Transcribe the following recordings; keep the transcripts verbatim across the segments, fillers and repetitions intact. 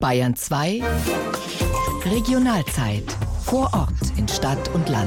Bayern zwei Regionalzeit. Vor Ort in Stadt und Land.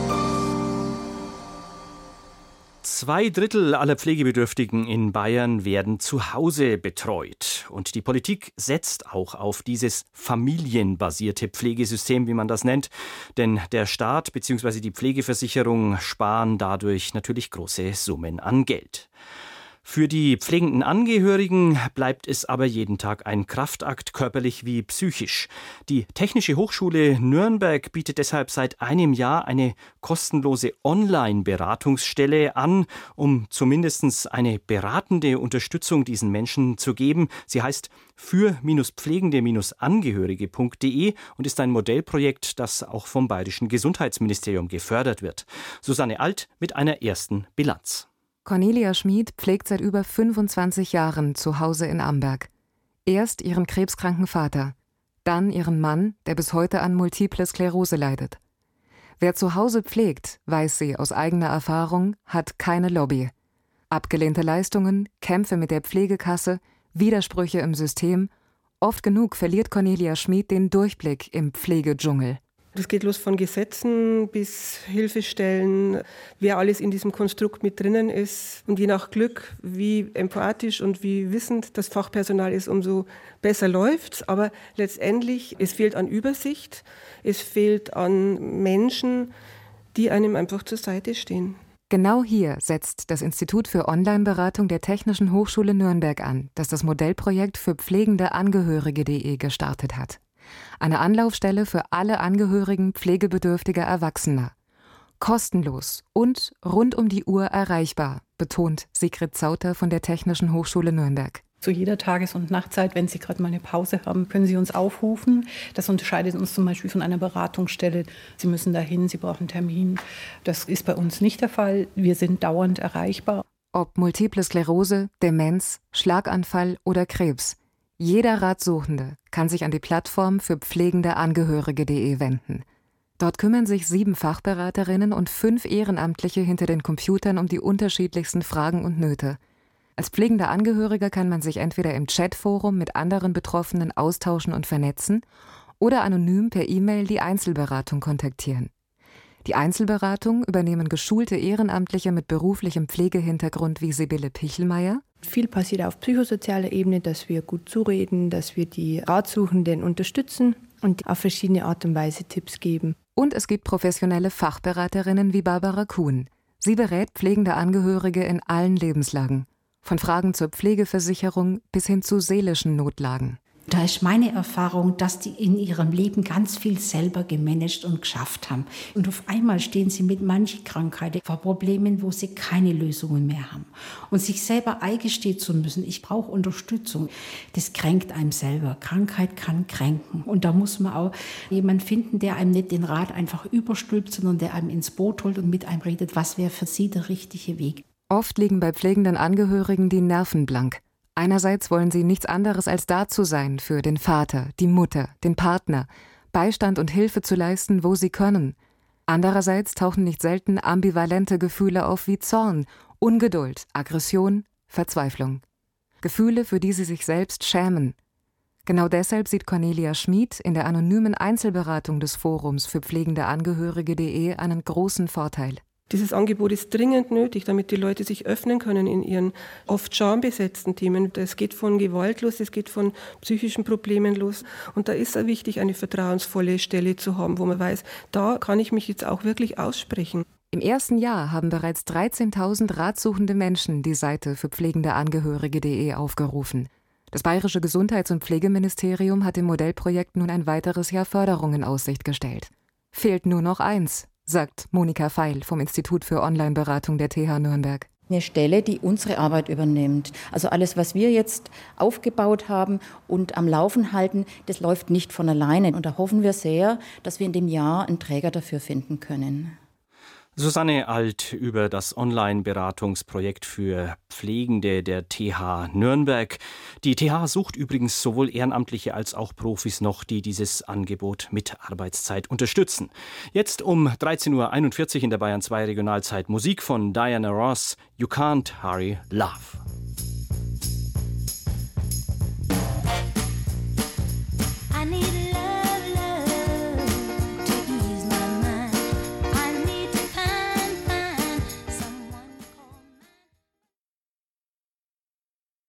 Zwei Drittel aller Pflegebedürftigen in Bayern werden zu Hause betreut. Und die Politik setzt auch auf dieses familienbasierte Pflegesystem, wie man das nennt. Denn der Staat bzw. die Pflegeversicherung sparen dadurch natürlich große Summen an Geld. Für die pflegenden Angehörigen bleibt es aber jeden Tag ein Kraftakt, körperlich wie psychisch. Die Technische Hochschule Nürnberg bietet deshalb seit einem Jahr eine kostenlose Online-Beratungsstelle an, um zumindest eine beratende Unterstützung diesen Menschen zu geben. Sie heißt für pflegende Angehörige punkt de und ist ein Modellprojekt, das auch vom Bayerischen Gesundheitsministerium gefördert wird. Susanne Alt mit einer ersten Bilanz. Cornelia Schmid pflegt seit über fünfundzwanzig Jahren zu Hause in Amberg. Erst ihren krebskranken Vater, dann ihren Mann, der bis heute an Multiple Sklerose leidet. Wer zu Hause pflegt, weiß sie aus eigener Erfahrung, hat keine Lobby. Abgelehnte Leistungen, Kämpfe mit der Pflegekasse, Widersprüche im System. Oft genug verliert Cornelia Schmid den Durchblick im Pflegedschungel. Das geht los von Gesetzen bis Hilfestellen, wer alles in diesem Konstrukt mit drinnen ist. Und je nach Glück, wie empathisch und wie wissend das Fachpersonal ist, umso besser läuft's. Aber letztendlich, es fehlt an Übersicht, es fehlt an Menschen, die einem einfach zur Seite stehen. Genau hier setzt das Institut für Online-Beratung der Technischen Hochschule Nürnberg an, das das Modellprojekt für pflegende Angehörige punkt de gestartet hat. Eine Anlaufstelle für alle Angehörigen pflegebedürftiger Erwachsener. Kostenlos und rund um die Uhr erreichbar, betont Sigrid Zauter von der Technischen Hochschule Nürnberg. Zu jeder Tages- und Nachtzeit, wenn Sie gerade mal eine Pause haben, können Sie uns aufrufen. Das unterscheidet uns zum Beispiel von einer Beratungsstelle. Sie müssen dahin, Sie brauchen einen Termin. Das ist bei uns nicht der Fall. Wir sind dauernd erreichbar. Ob Multiple Sklerose, Demenz, Schlaganfall oder Krebs. Jeder Ratsuchende kann sich an die Plattform für pflegende Angehörige punkt de wenden. Dort kümmern sich sieben Fachberaterinnen und fünf Ehrenamtliche hinter den Computern um die unterschiedlichsten Fragen und Nöte. Als pflegender Angehöriger kann man sich entweder im Chatforum mit anderen Betroffenen austauschen und vernetzen oder anonym per E-Mail die Einzelberatung kontaktieren. Die Einzelberatung übernehmen geschulte Ehrenamtliche mit beruflichem Pflegehintergrund wie Sibylle Pichelmeier. Viel passiert auf psychosozialer Ebene, dass wir gut zureden, dass wir die Ratsuchenden unterstützen und auf verschiedene Art und Weise Tipps geben. Und es gibt professionelle Fachberaterinnen wie Barbara Kuhn. Sie berät pflegende Angehörige in allen Lebenslagen. Von Fragen zur Pflegeversicherung bis hin zu seelischen Notlagen. Da ist meine Erfahrung, dass die in ihrem Leben ganz viel selber gemanagt und geschafft haben. Und auf einmal stehen sie mit manchen Krankheiten vor Problemen, wo sie keine Lösungen mehr haben. Und sich selber eingestehen zu müssen, ich brauche Unterstützung, das kränkt einem selber. Krankheit kann kränken. Und da muss man auch jemanden finden, der einem nicht den Rat einfach überstülpt, sondern der einem ins Boot holt und mit einem redet, was wäre für sie der richtige Weg. Oft liegen bei pflegenden Angehörigen die Nerven blank. Einerseits wollen sie nichts anderes als da zu sein für den Vater, die Mutter, den Partner, Beistand und Hilfe zu leisten, wo sie können. Andererseits tauchen nicht selten ambivalente Gefühle auf wie Zorn, Ungeduld, Aggression, Verzweiflung. Gefühle, für die sie sich selbst schämen. Genau deshalb sieht Cornelia Schmid in der anonymen Einzelberatung des Forums für pflegende Angehörige punkt de einen großen Vorteil. Dieses Angebot ist dringend nötig, damit die Leute sich öffnen können in ihren oft schambesetzten Themen. Es geht von Gewalt los, es geht von psychischen Problemen los. Und da ist es wichtig, eine vertrauensvolle Stelle zu haben, wo man weiß, da kann ich mich jetzt auch wirklich aussprechen. Im ersten Jahr haben bereits dreizehntausend ratsuchende Menschen die Seite für pflegende Angehörige punkt de aufgerufen. Das Bayerische Gesundheits- und Pflegeministerium hat dem Modellprojekt nun ein weiteres Jahr Förderung in Aussicht gestellt. Fehlt nur noch eins, sagt Monika Feil vom Institut für Online-Beratung der T H Nürnberg. Eine Stelle, die unsere Arbeit übernimmt. Also alles, was wir jetzt aufgebaut haben und am Laufen halten, das läuft nicht von alleine. Und da hoffen wir sehr, dass wir in dem Jahr einen Träger dafür finden können. Susanne Alt über das Online-Beratungsprojekt für Pflegende der T H Nürnberg. Die T H sucht übrigens sowohl Ehrenamtliche als auch Profis noch, die dieses Angebot mit Arbeitszeit unterstützen. Jetzt um dreizehn Uhr einundvierzig in der Bayern zwei Regionalzeit Musik von Diana Ross, You Can't Hurry Love.